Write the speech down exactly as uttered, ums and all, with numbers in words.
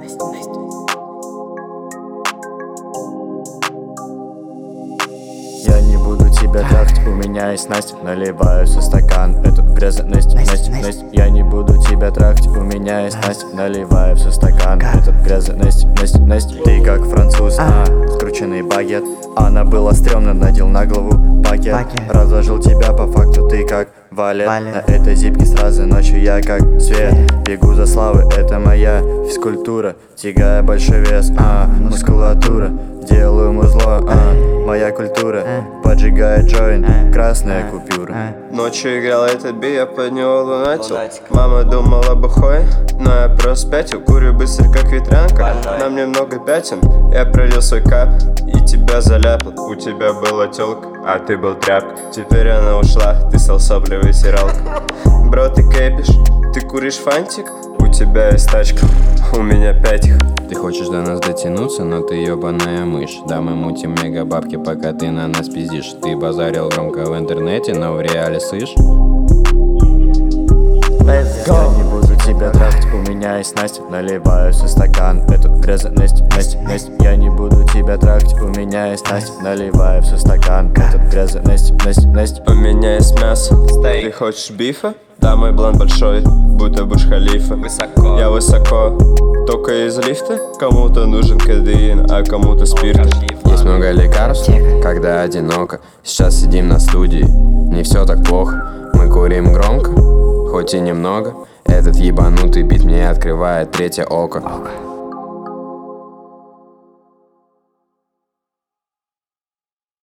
Я не буду тебя трахать, у меня есть Настя. Наливаю со стакан эту грязность, Настя, Настя. Я не буду тебя трахать, у меня есть Настя. Наливаю со стакан эту грязность, Настя, Настя. Ты как француз, а, скрученный багет. Она была стрёмно, надел на голову пакет. Разложил тебя по факту, ты как валет. На этой зипке сразу ночью я как свет. Бегу за славой, это моя физкультура. Тягая большой вес, а, мускулатура. Делаю музло, а, моя культура. Поджигает джойнт, красная купюра. Ночью играл этот би, я под него лунатил. Мама думала бухой, но я просто спятил. Курю быстро, как ветрянка, на мне много пятен. Я пролил свой кап и тебя заляпал. У тебя была тёлка, а ты был тряп. Теперь она ушла, ты стал соплей вытиралка. Бро, ты кэпишь, ты куришь фантик. У тебя есть тачка, у меня пять их. Ты хочешь до нас дотянуться, но ты ёбаная мышь. Да, мы мутим мега бабки, пока ты на нас пиздишь. Ты базарил громко в интернете, но в реале слышь. Я не буду тебя трахать, у меня есть Настя. Наливаю со стакан эту грязность, Настя, Настя. Я не буду тебя трахать, у меня есть Настя. Наливаю со стакан эту грязность, Настя, Настя. У меня есть мясо, ты хочешь бифа? Да, мой блан большой, будто Бурдж-Халифа. Высоко. Я высоко, только из лифта. Кому-то нужен кадеин, а кому-то спирт. Есть много лекарств, когда одиноко. Сейчас сидим на студии, не все так плохо. Мы курим громко, хоть и немного. Этот ебанутый бит мне открывает третье око.